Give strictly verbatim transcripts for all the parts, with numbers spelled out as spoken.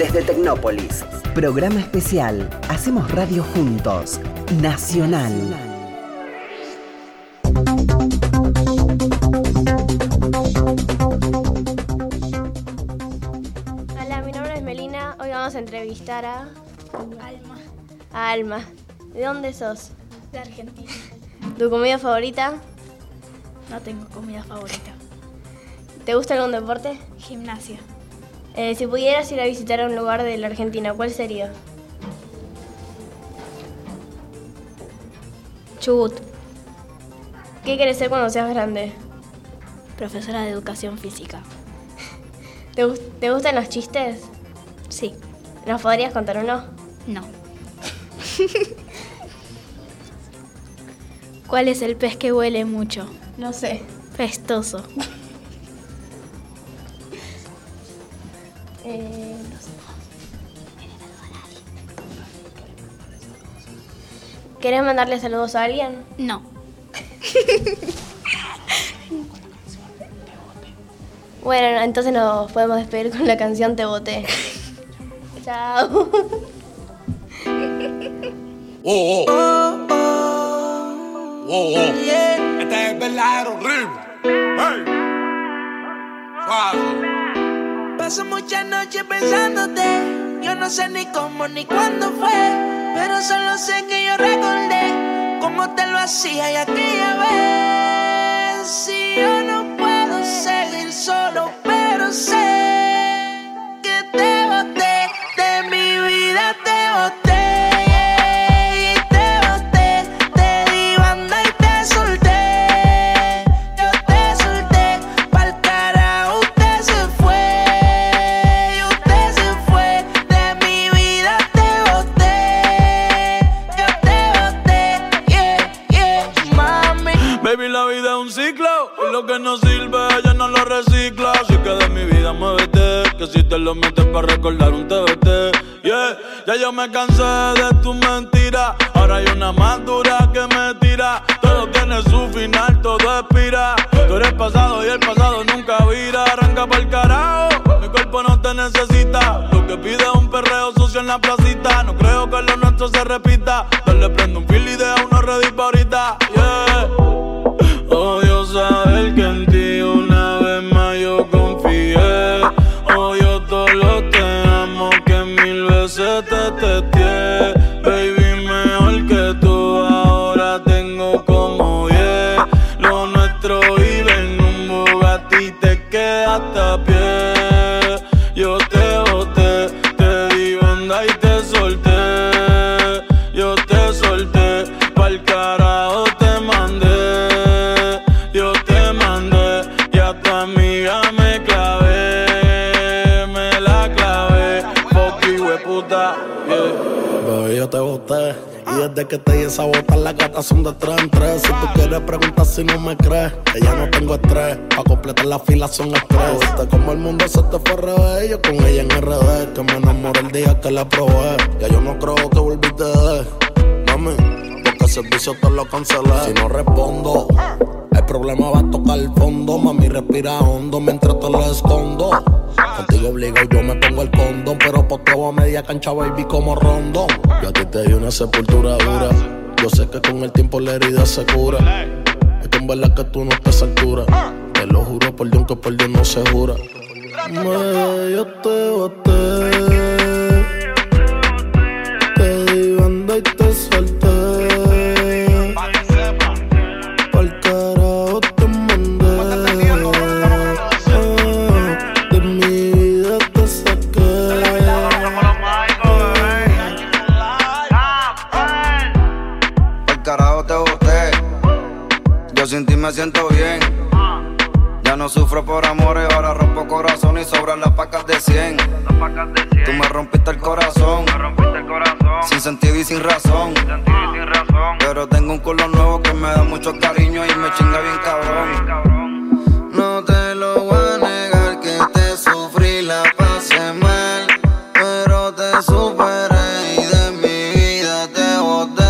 desde Tecnópolis. Programa especial. Hacemos radio juntos. Nacional. Hola, mi nombre es Melina. Hoy vamos a entrevistar a... Alma. A Alma. ¿De dónde sos? De Argentina. ¿Tu comida favorita? No tengo comida favorita. ¿Te gusta algún deporte? Gimnasia. Eh, si pudieras ir a visitar a un lugar de la Argentina, ¿cuál sería? Chubut. ¿Qué quieres ser cuando seas grande? Profesora de educación física. ¿Te, gu- ¿Te gustan los chistes? Sí. ¿Nos podrías contar uno? No. ¿Cuál es el pez que huele mucho? No sé. Pestoso. Eh, no sé. ¿Querés mandarle saludos a alguien? No. Bueno, entonces nos podemos despedir con la canción Te Boté. Chao. Oh, oh. Oh, oh. Oh, oh. Yeah. Este es verdadero ritmo. Hey. Suave. Paso muchas noches pensándote. Yo no sé ni cómo ni cuándo fue, pero solo sé que yo recordé cómo te lo hacía y aquella vez. Si yo no puedo seguir solo, pero sé que te boté de mi vida, te boté. Lo que no sirve, ella no lo recicla. Así que de mi vida muévete, que si te lo metes para recordar un T B T. Yeah, ya yo me cansé de tus mentiras. Ahora hay una más dura que me tira. Todo tiene su final, todo expira. Tú eres pasado y el pasado nunca vira. Arranca pa'l carajo, mi cuerpo no te necesita. Lo que pide es un perreo sucio en la placita. No creo que lo nuestro se repita. Dale, prende un fil y deja uno ready pa' ahorita. Yeah. Odio saber que en ti una vez más yo confié. Odio todo lo te amo que mil veces te testé. Baby, mejor que tú ahora tengo como diez. Lo nuestro vive en un Bugatti, te quedaste a pie. Yo te boté, te di banda y te solté. Yo te solté, pa'l carajo te mandé. Yo te mandé y a tu amiga me clavé, me la clavé, poqui hueputa, yeah. Bebé, yo te boté y desde que te di esa bota las gatas son de tres en tres. Si tú quieres preguntar si no me crees, que ya no tengo estrés, pa' completar la fila son estrés. Viste como el mundo se te fue al revés, yo con ella en R D, que me enamoré el día que la probé. Ya yo no creo que volviste de, mami, porque el servicio te lo cancelé. Si no respondo, el problema va a tocar el fondo. Mami, respira hondo mientras te lo escondo. Contigo obligo, yo me pongo el condón, pero posteo a media cancha, baby, como Rondón. Yo a ti te di una sepultura dura. Yo sé que con el tiempo la herida se cura. Es que en verdad que tú no estás a altura. Te lo juro por Dios que por Dios no se jura. Me, yo te boté, te di banda y te solté. Sin ti me siento bien. Ya no sufro por amores, ahora rompo corazón y sobran las pacas de cien. Tú me rompiste el corazón, sin sentido y sin razón. Pero tengo un culo nuevo que me da mucho cariño y me chinga bien cabrón. No te lo voy a negar que te sufrí, la pasé mal, pero te superé y de mi vida te boté.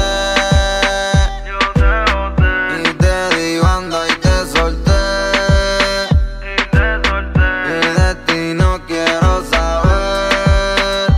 Y de ti no quiero saber.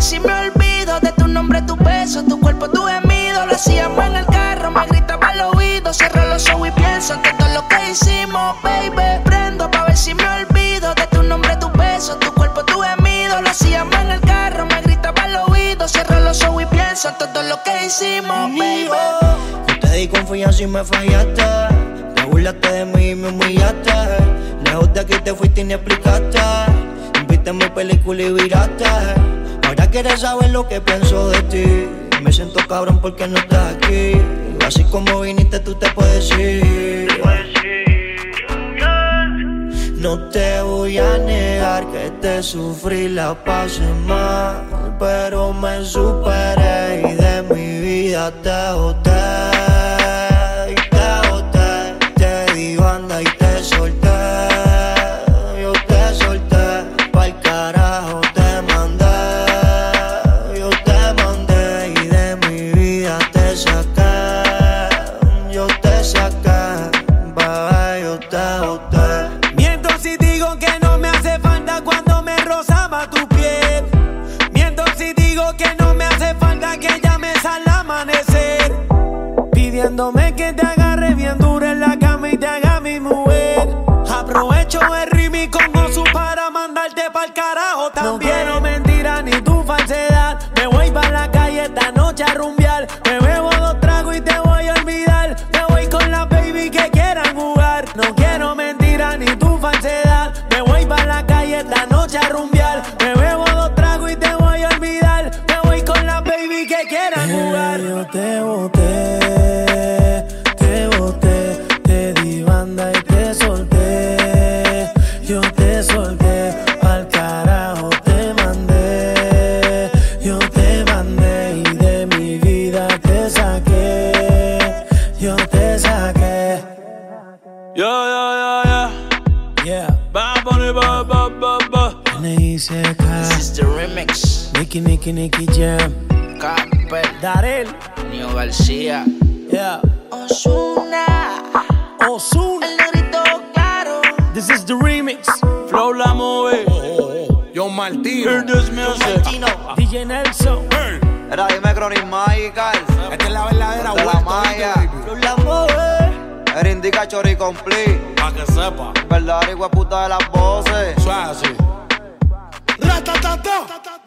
si me olvido de tu nombre, tu beso, tu cuerpo, tu gemido. Lo hacíamos en el carro, me gritaba al oído. Cierro los ojos y pienso en todo lo que hicimos, baby. Prendo pa' ver si me olvido de tu nombre, tu beso, tu cuerpo, tu gemido. Lo hacíamos en el carro, me gritaba al oído. Cierro los ojos y pienso en todo lo que hicimos, baby. Yo te di confianza y me fallaste. Te burlaste de mí y me humillaste. Lejos de aquí te fuiste y ni explicaste. Viste mi película y viraste. Ahora quieres saber lo que pienso de ti. Me siento cabrón porque no estás aquí. Así como viniste tú te puedes ir. No te voy a negar que te sufrí, la pasé mal, pero me superé y de mi vida te boté. Y te boté, te di banda y te solté. Yo te solté, pa'l carajo te mandé. Yo te mandé y de mi vida te saqué. Yo te saqué, bebé, yo te boté. Si digo que no me hace falta cuando me rozaba tu piel. Miento si digo que no me hace falta que llames al amanecer. Pidiéndome que te agarre bien duro en la cama y te haga mi mujer. Aprovecho el ritmo con gozo para mandarte pa'l carajo también. No quiero mentira ni tu falsedad. Me voy pa' la calle esta noche a rumbear. Me bebo dos tragos y te voy a olvidar. Me voy con la baby que quieran jugar. No quiero mentira ni tu falsedad. Me voy pa' la calle esta noche a rumbear. Me bebo dos tragos y te voy a olvidar. Me voy con la baby que quieran jugar. Yo te boté, te boté, te di banda y te solté. Yo te solté, pa'l carajo te mandé. Yo te mandé y de mi vida te saqué. Yo te saqué. Yeah, yeah, yeah, yeah. Yeah. Bad Bunny, ba, ba, ba, ba. N I C K. This is the remix. Nicky, Nicky, Nicky Jam. Camper, Darel. Nio García. Yeah. Ozuna, Ozuna. el negrito claro. This is the remix. Flow la movie. Yo Martino. Hear this music. D J Nelson. Era dime Chronic Magical. Esta es la verdadera De la vuelta, Maya. baby. La mueve. Era indica chori complete. Pa' que sepa. Verdadera hijueputa de las voces. Suave así. Ratatata.